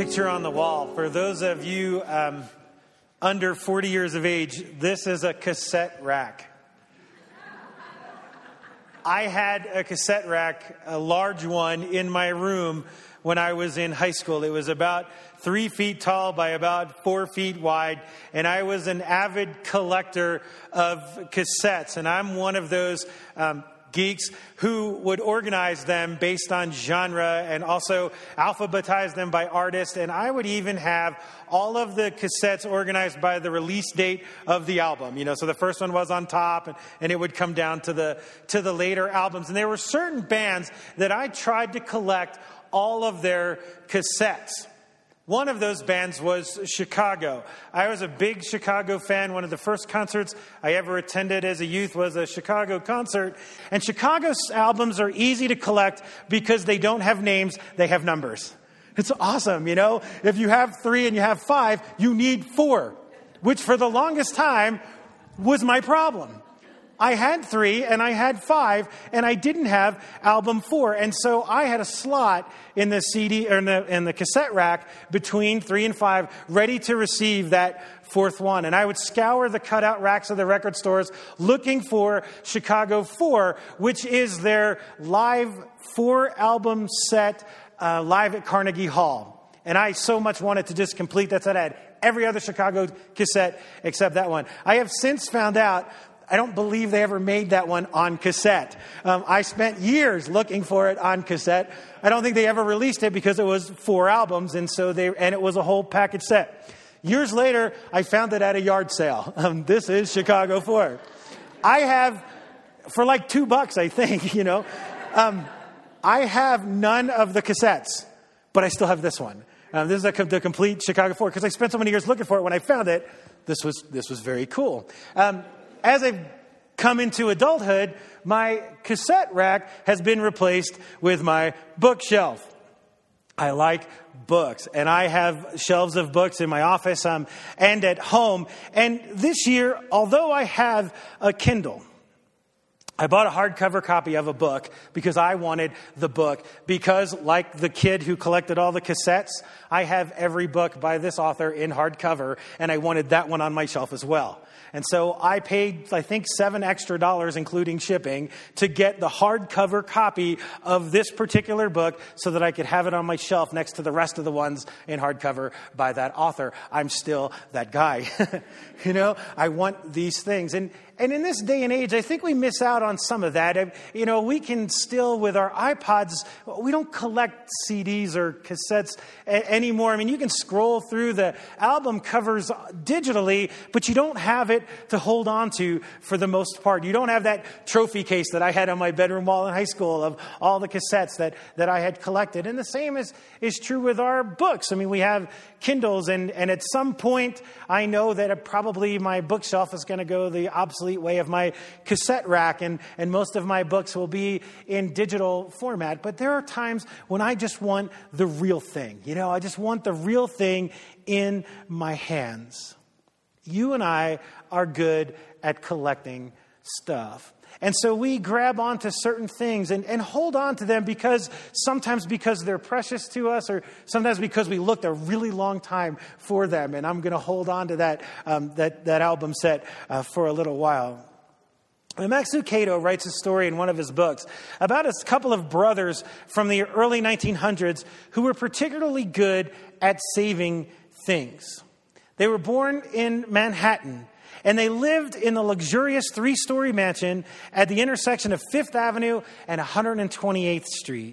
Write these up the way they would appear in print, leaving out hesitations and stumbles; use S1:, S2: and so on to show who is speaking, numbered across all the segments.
S1: picture on the wall. For those of you under 40 years of age, this is a cassette rack. I had a cassette rack, a large one, in my room when I was in high school. It was about 3 feet tall by about 4 feet wide. And I was an avid collector of cassettes. And I'm one of those geeks who would organize them based on genre and also alphabetize them by artist. And I would even have all of the cassettes organized by the release date of the album. You know, so the first one was on top and it would come down to the later albums. And there were certain bands that I tried to collect all of their cassettes. One of those bands was Chicago. I was a big Chicago fan. One of the first concerts I ever attended as a youth was a Chicago concert. And Chicago's albums are easy to collect because they don't have names, they have numbers. It's awesome, you know. If you have 3 and you have 5, you need 4, which for the longest time was my problem. I had 3 and I had 5 and I didn't have album 4. And so I had a slot in the CD or in the cassette rack between 3 and 5 ready to receive that 4th one. And I would scour the cutout racks of the record stores looking for Chicago 4, which is their live 4-album set live at Carnegie Hall. And I so much wanted to just complete that set. I had every other Chicago cassette except that one. I have since found out I don't believe they ever made that one on cassette. I spent years looking for it on cassette. I don't think they ever released it because it was 4 albums, and it was a whole package set. Years later, I found it at a yard sale. This is Chicago 4. I have, for like $2, I think, you know. I have none of the cassettes, but I still have this one. This is the complete Chicago 4 because I spent so many years looking for it. When I found it, this was very cool. As I've come into adulthood, my cassette rack has been replaced with my bookshelf. I like books, and I have shelves of books in my office and at home. And this year, although I have a Kindle, I bought a hardcover copy of a book because I wanted the book. Because, like the kid who collected all the cassettes, I have every book by this author in hardcover, and I wanted that one on my shelf as well. And so I paid, I think, $7 extra, including shipping, to get the hardcover copy of this particular book so that I could have it on my shelf next to the rest of the ones in hardcover by that author. I'm still that guy. You know, I want these things. And in this day and age, I think we miss out on some of that. You know, we can still, with our iPods, we don't collect CDs or cassettes anymore. I mean, you can scroll through the album covers digitally, but you don't have it to hold on to for the most part. You don't have that trophy case that I had on my bedroom wall in high school of all the cassettes that I had collected. And the same is true with our books. I mean, we have Kindles, and at some point, I know that probably my bookshelf is going to go the obsolete way of my cassette rack, and most of my books will be in digital format. But there are times when I just want the real thing. You know, I just want the real thing in my hands. You and I are good at collecting stuff. And so we grab onto certain things and hold on to them sometimes because they're precious to us, or sometimes because we looked a really long time for them. And I'm going to hold on to that album set for a little while. Max Lucado writes a story in one of his books about a couple of brothers from the early 1900s who were particularly good at saving things. They were born in Manhattan, and they lived in a luxurious 3-story mansion at the intersection of 5th Avenue and 128th Street.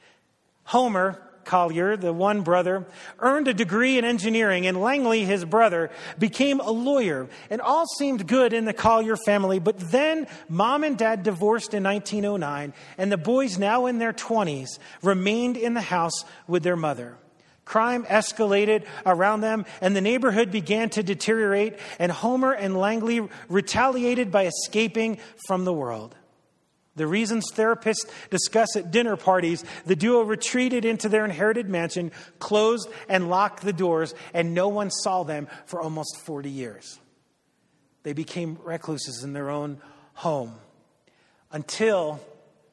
S1: Homer Collier, the one brother, earned a degree in engineering, and Langley, his brother, became a lawyer. And all seemed good in the Collier family, but then Mom and Dad divorced in 1909, and the boys, now in their 20s, remained in the house with their mother. Crime escalated around them, and the neighborhood began to deteriorate, and Homer and Langley retaliated by escaping from the world. The reasons therapists discuss at dinner parties, the duo retreated into their inherited mansion, closed and locked the doors, and no one saw them for almost 40 years. They became recluses in their own home until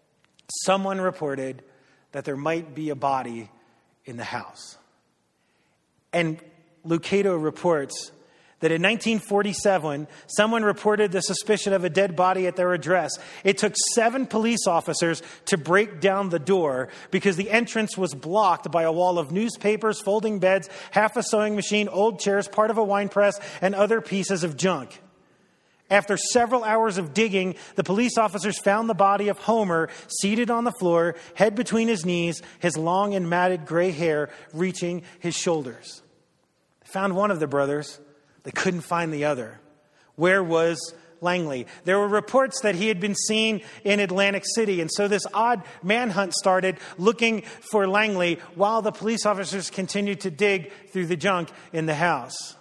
S1: someone reported that there might be a body in the house. And Lucado reports that in 1947, someone reported the suspicion of a dead body at their address. It took 7 police officers to break down the door because the entrance was blocked by a wall of newspapers, folding beds, half a sewing machine, old chairs, part of a wine press, and other pieces of junk. After several hours of digging, the police officers found the body of Homer seated on the floor, head between his knees, his long and matted gray hair reaching his shoulders. They found one of the brothers. They couldn't find the other. Where was Langley? There were reports that he had been seen in Atlantic City. And so this odd manhunt started looking for Langley while the police officers continued to dig through the junk in the house.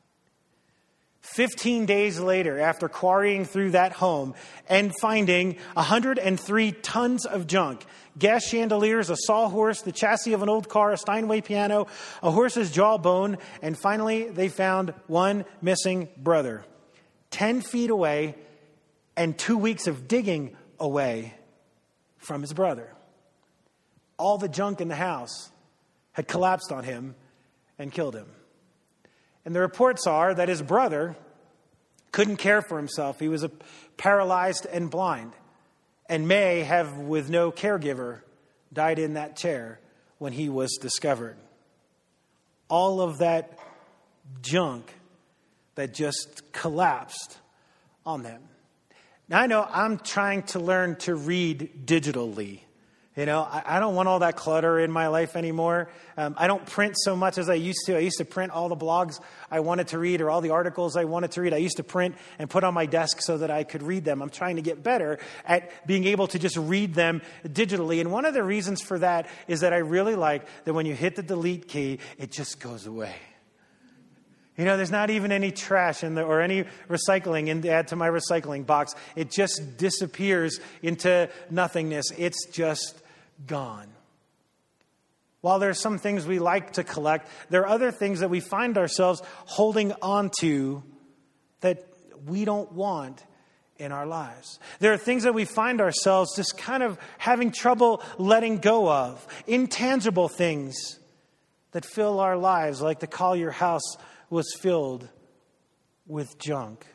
S1: 15 days later, after quarrying through that home and finding 103 tons of junk, gas chandeliers, a sawhorse, the chassis of an old car, a Steinway piano, a horse's jawbone, and finally they found one missing brother, 10 feet away and 2 weeks of digging away from his brother. All the junk in the house had collapsed on him and killed him. And the reports are that his brother couldn't care for himself. He was paralyzed and blind, and may have, with no caregiver, died in that chair when he was discovered. All of that junk that just collapsed on them. Now, I know I'm trying to learn to read digitally. I don't want all that clutter in my life anymore. I don't print so much as I used to. I used to print all the blogs I wanted to read or all the articles I wanted to read. I used to print and put on my desk so that I could read them. I'm trying to get better at being able to just read them digitally. And one of the reasons for that is that I really like that when you hit the delete key, it just goes away. There's not even any trash or any recycling to add to my recycling box. It just disappears into nothingness. It's just gone. While there's some things we like to collect, there are other things that we find ourselves holding on to that we don't want in our lives. There are things that we find ourselves just kind of having trouble letting go of. Intangible things that fill our lives, like the Collier house was filled with junk.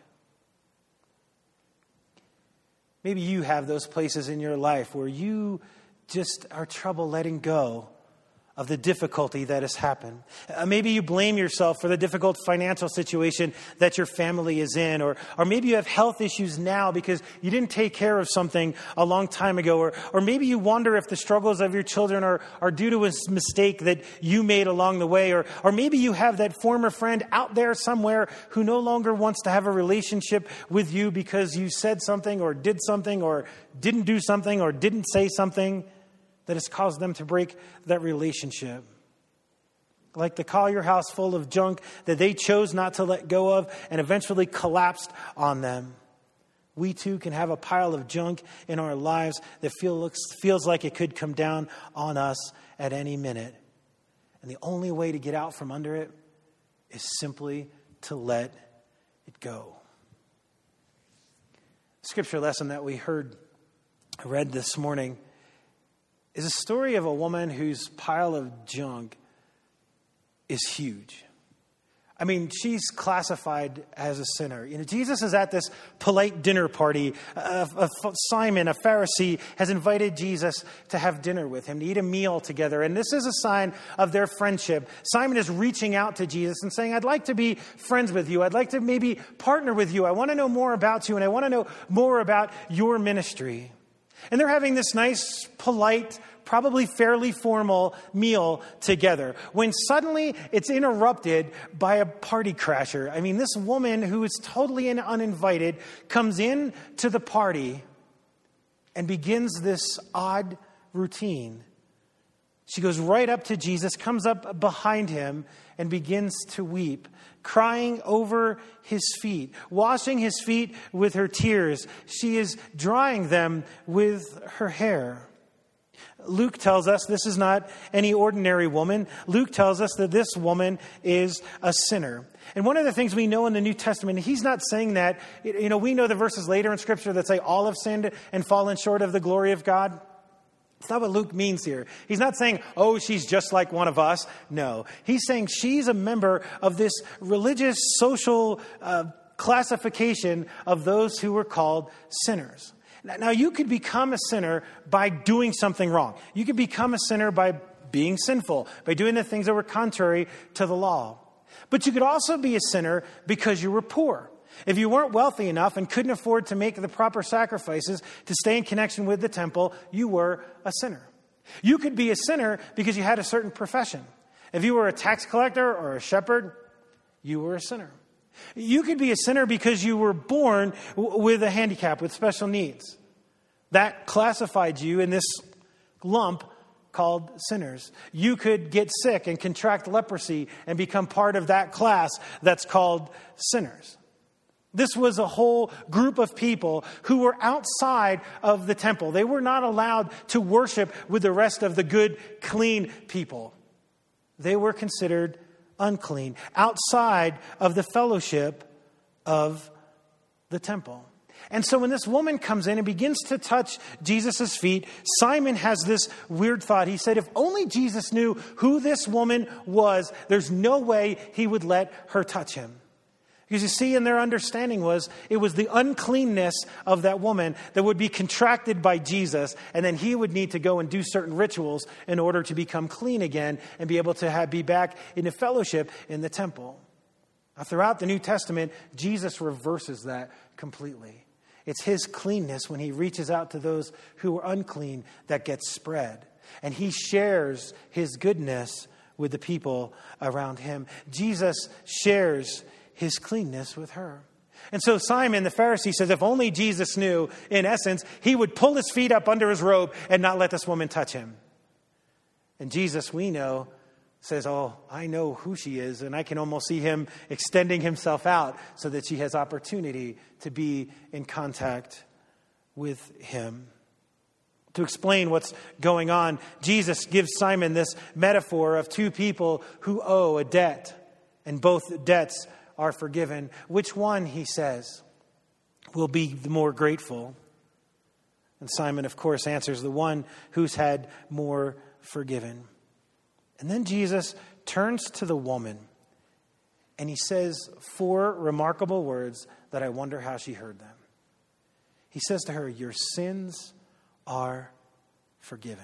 S1: Maybe you have those places in your life where you just are trouble letting go of the difficulty that has happened. Maybe you blame yourself for the difficult financial situation that your family is in, or maybe you have health issues now because you didn't take care of something a long time ago, or maybe you wonder if the struggles of your children are due to a mistake that you made along the way, or maybe you have that former friend out there somewhere who no longer wants to have a relationship with you because you said something or did something or didn't do something or didn't say something that has caused them to break that relationship. Like the Collier house full of junk that they chose not to let go of and eventually collapsed on them. We too can have a pile of junk in our lives that feels like it could come down on us at any minute. And the only way to get out from under it is simply to let it go. The scripture lesson that we read this morning is a story of a woman whose pile of junk is huge. I mean, she's classified as a sinner. Jesus is at this polite dinner party. Simon, a Pharisee, has invited Jesus to have dinner with him, to eat a meal together. And this is a sign of their friendship. Simon is reaching out to Jesus and saying, I'd like to be friends with you. I'd like to maybe partner with you. I want to know more about you, and I want to know more about your ministry. And they're having this nice, polite, probably fairly formal meal together, when suddenly it's interrupted by a party crasher. I mean, this woman who is totally uninvited comes in to the party and begins this odd routine. She goes right up to Jesus, comes up behind him, and begins to weep, crying over his feet, washing his feet with her tears. She is drying them with her hair. Luke tells us this is not any ordinary woman. Luke tells us that this woman is a sinner. And one of the things we know in the New Testament, he's not saying that, we know the verses later in Scripture that say all have sinned and fallen short of the glory of God. It's not what Luke means here. He's not saying, oh, she's just like one of us. No. He's saying she's a member of this religious, social classification of those who were called sinners. Now, you could become a sinner by doing something wrong. You could become a sinner by being sinful, by doing the things that were contrary to the law. But you could also be a sinner because you were poor. If you weren't wealthy enough and couldn't afford to make the proper sacrifices to stay in connection with the temple, you were a sinner. You could be a sinner because you had a certain profession. If you were a tax collector or a shepherd, you were a sinner. You could be a sinner because you were born with a handicap, with special needs. That classified you in this lump called sinners. You could get sick and contract leprosy and become part of that class that's called sinners. This was a whole group of people who were outside of the temple. They were not allowed to worship with the rest of the good, clean people. They were considered unclean, outside of the fellowship of the temple. And so when this woman comes in and begins to touch Jesus' feet, Simon has this weird thought. He said, if only Jesus knew who this woman was, there's no way he would let her touch him. Because you see, in their understanding it was the uncleanness of that woman that would be contracted by Jesus, and then he would need to go and do certain rituals in order to become clean again and be able to be back in the fellowship in the temple. Now, throughout the New Testament, Jesus reverses that completely. It's his cleanness when he reaches out to those who are unclean that gets spread. And he shares his goodness with the people around him. Jesus shares his cleanness with her. And so Simon, the Pharisee, says if only Jesus knew, in essence, he would pull his feet up under his robe and not let this woman touch him. And Jesus, we know, says, oh, I know who she is, and I can almost see him extending himself out so that she has opportunity to be in contact with him. To explain what's going on, Jesus gives Simon this metaphor of two people who owe a debt, and both debts are forgiven. Which one, he says, will be the more grateful? And Simon, of course, answers the one who's had more forgiven. And then Jesus turns to the woman and he says 4 remarkable words that I wonder how she heard them. He says to her, your sins are forgiven.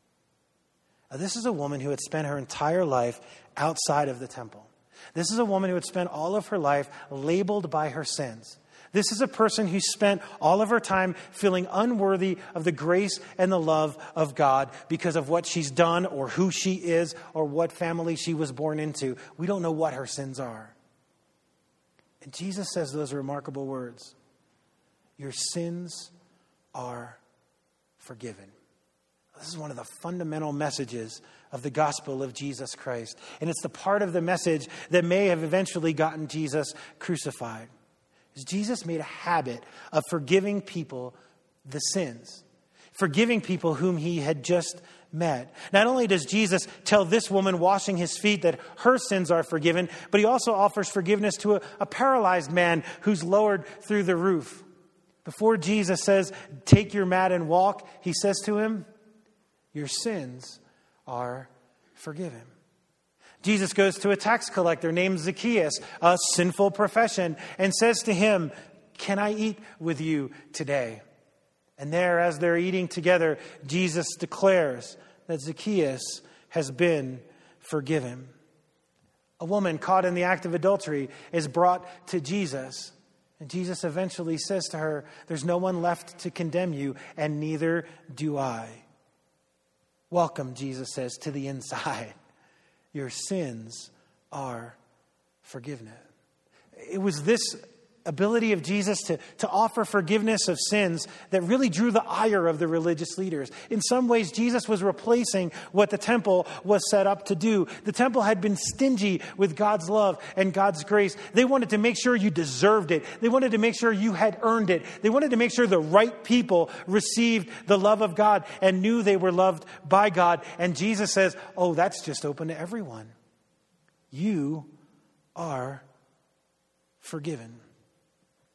S1: Now, this is a woman who had spent her entire life outside of the temple. This is a woman who had spent all of her life labeled by her sins. This is a person who spent all of her time feeling unworthy of the grace and the love of God because of what she's done or who she is or what family she was born into. We don't know what her sins are. And Jesus says those remarkable words. Your sins are forgiven. This is one of the fundamental messages of the gospel of Jesus Christ. And it's the part of the message that may have eventually gotten Jesus crucified. Jesus made a habit of forgiving people the sins, forgiving people whom he had just met. Not only does Jesus tell this woman washing his feet that her sins are forgiven, but he also offers forgiveness to a paralyzed man who's lowered through the roof. Before Jesus says, take your mat and walk, he says to him, your sins are forgiven. Jesus goes to a tax collector named Zacchaeus, a sinful profession, and says to him, can I eat with you today? And there, as they're eating together, Jesus declares that Zacchaeus has been forgiven. A woman caught in the act of adultery is brought to Jesus. And Jesus eventually says to her, there's no one left to condemn you, and neither do I. Welcome, Jesus says, to the inside. Your sins are forgiven. It was this ability of Jesus to offer forgiveness of sins that really drew the ire of the religious leaders. In some ways, Jesus was replacing what the temple was set up to do. The temple had been stingy with God's love and God's grace. They wanted to make sure you deserved it. They wanted to make sure you had earned it. They wanted to make sure the right people received the love of God and knew they were loved by God. And Jesus says, oh, that's just open to everyone. You are forgiven.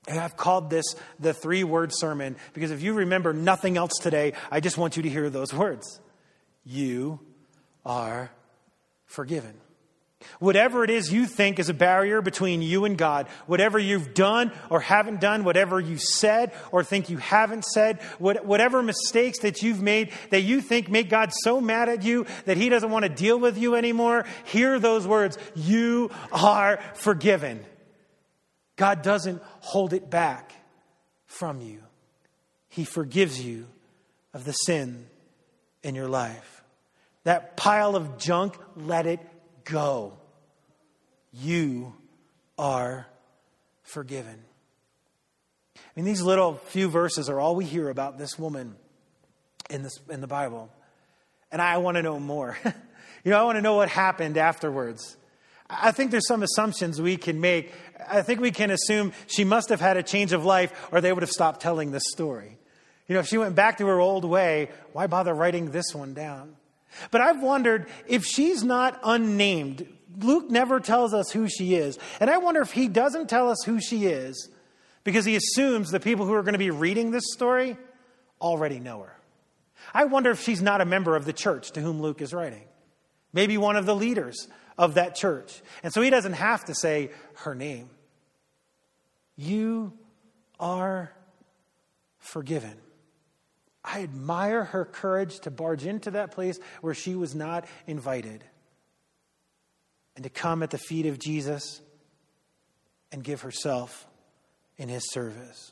S1: And I've called this the 3-word sermon because if you remember nothing else today, I just want you to hear those words. You are forgiven. Whatever it is you think is a barrier between you and God, whatever you've done or haven't done, whatever you said or think you haven't said, whatever mistakes that you've made that you think make God so mad at you that he doesn't want to deal with you anymore, hear those words. You are forgiven. God doesn't hold it back from you. He forgives you of the sin in your life. That pile of junk, let it go. You are forgiven. I mean, these little few verses are all we hear about this woman in the Bible. And I want to know more. I want to know what happened afterwards. I think there's some assumptions we can make. I think we can assume she must have had a change of life or they would have stopped telling this story. If she went back to her old way, why bother writing this one down? But I've wondered if she's not unnamed. Luke never tells us who she is. And I wonder if he doesn't tell us who she is because he assumes the people who are going to be reading this story already know her. I wonder if she's not a member of the church to whom Luke is writing. Maybe one of the leaders of that church. And so he doesn't have to say her name. You are forgiven. I admire her courage to barge into that place where she was not invited and to come at the feet of Jesus and give herself in his service.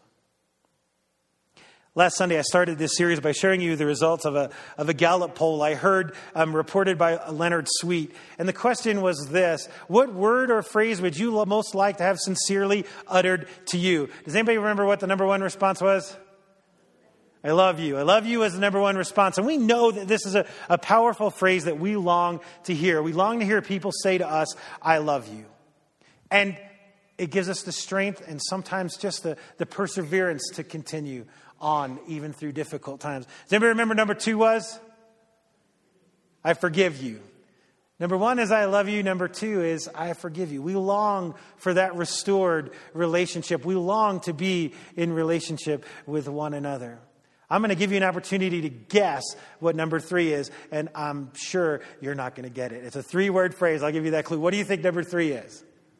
S1: Last Sunday, I started this series by sharing you the results of a Gallup poll I heard reported by Leonard Sweet. And the question was this: what word or phrase would you most like to have sincerely uttered to you? Does anybody remember what the number one response was? I love you. I love you as the number one response. And we know that this is a powerful phrase that we long to hear. We long to hear people say to us, I love you. And it gives us the strength and sometimes just the perseverance to continue on even through difficult times. Does anybody remember number 2 was? I forgive you. Number 1 is I love you. Number 2 is I forgive you. We long for that restored relationship. We long to be in relationship with one another. I'm going to give you an opportunity to guess what number 3 is, and I'm sure you're not going to get it. It's a 3-word phrase. I'll give you that clue. What do you think number 3 is?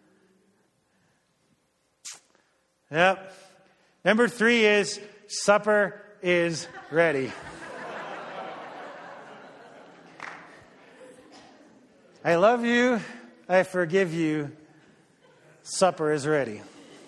S1: Yep. Number 3 is supper is ready. I love you. I forgive you. Supper is ready.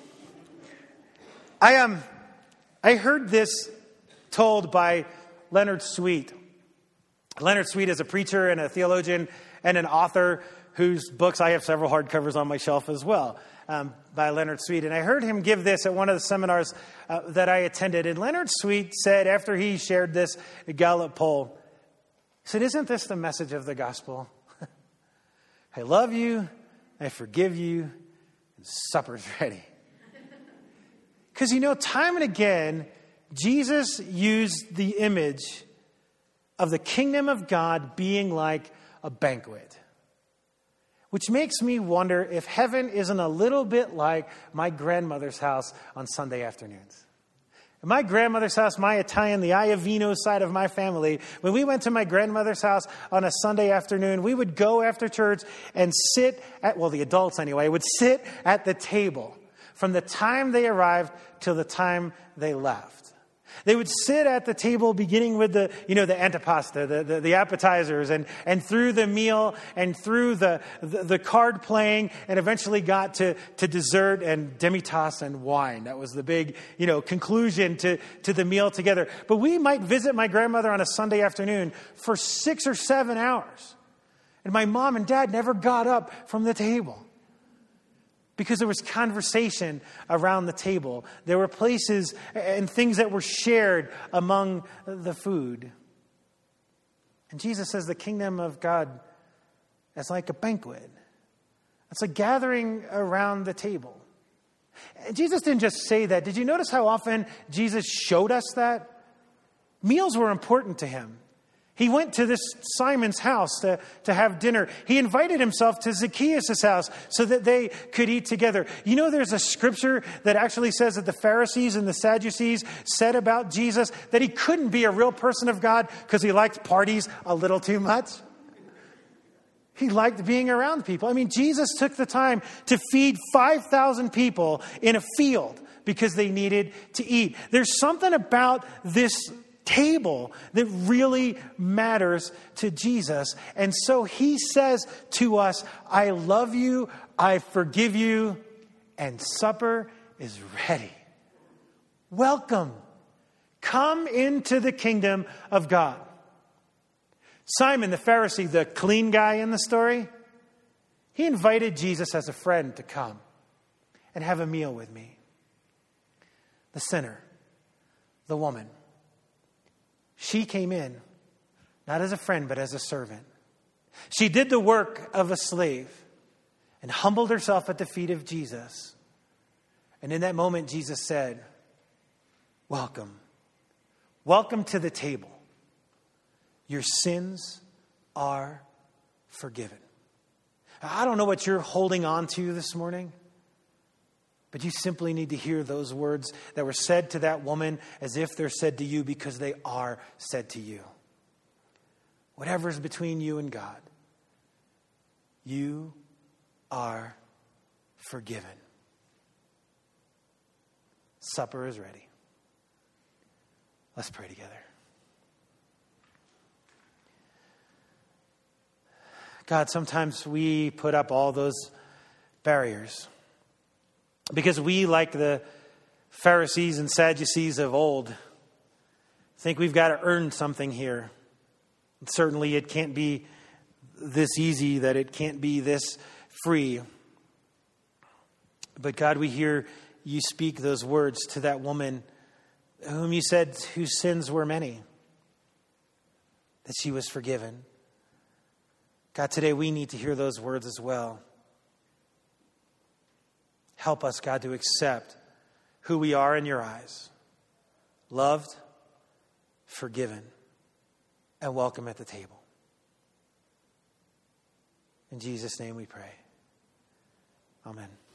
S1: I heard this told by Leonard Sweet. Leonard Sweet is a preacher and a theologian and an author whose books I have several hardcovers on my shelf as well, by Leonard Sweet. And I heard him give this at one of the seminars that I attended. And Leonard Sweet said, after he shared this Gallup poll, he said, isn't this the message of the gospel? I love you, I forgive you, and supper's ready. Because, time and again, Jesus used the image of the kingdom of God being like a banquet, which makes me wonder if heaven isn't a little bit like my grandmother's house on Sunday afternoons. In my grandmother's house, my Italian, the Iovino side of my family, when we went to my grandmother's house on a Sunday afternoon, we would go after church and sit the adults anyway, would sit at the table from the time they arrived till the time they left. They would sit at the table beginning with the antipasta, the appetizers, and through the meal and through the card playing, and eventually got to dessert and demi-tasse and wine. That was the big, conclusion to the meal together. But we might visit my grandmother on a Sunday afternoon for 6 or 7 hours. And my mom and dad never got up from the table. Because there was conversation around the table. There were places and things that were shared among the food. And Jesus says the kingdom of God is like a banquet. It's a gathering around the table. And Jesus didn't just say that. Did you notice how often Jesus showed us that? Meals were important to him. He went to this Simon's house to have dinner. He invited himself to Zacchaeus' house so that they could eat together. You know, there's a scripture that actually says that the Pharisees and the Sadducees said about Jesus that he couldn't be a real person of God because he liked parties a little too much. He liked being around people. I mean, Jesus took the time to feed 5,000 people in a field because they needed to eat. There's something about this table that really matters to Jesus. And so he says to us, I love you, I forgive you, and supper is ready. Welcome. Come into the kingdom of God. Simon the Pharisee, the clean guy in the story, he invited Jesus as a friend to come and have a meal with me. The sinner, the woman, she came in, not as a friend, but as a servant. She did the work of a slave and humbled herself at the feet of Jesus. And in that moment, Jesus said, welcome. Welcome to the table. Your sins are forgiven. I don't know what you're holding on to this morning, but you simply need to hear those words that were said to that woman as if they're said to you because they are said to you. Whatever's between you and God, you are forgiven. Supper is ready. Let's pray together. God, sometimes we put up all those barriers because we, like the Pharisees and Sadducees of old, think we've got to earn something here. And certainly it can't be this easy, that it can't be this free. But God, we hear you speak those words to that woman whom you said whose sins were many, that she was forgiven. God, today we need to hear those words as well. Help us, God, to accept who we are in your eyes. Loved, forgiven, and welcome at the table. In Jesus' name we pray. Amen.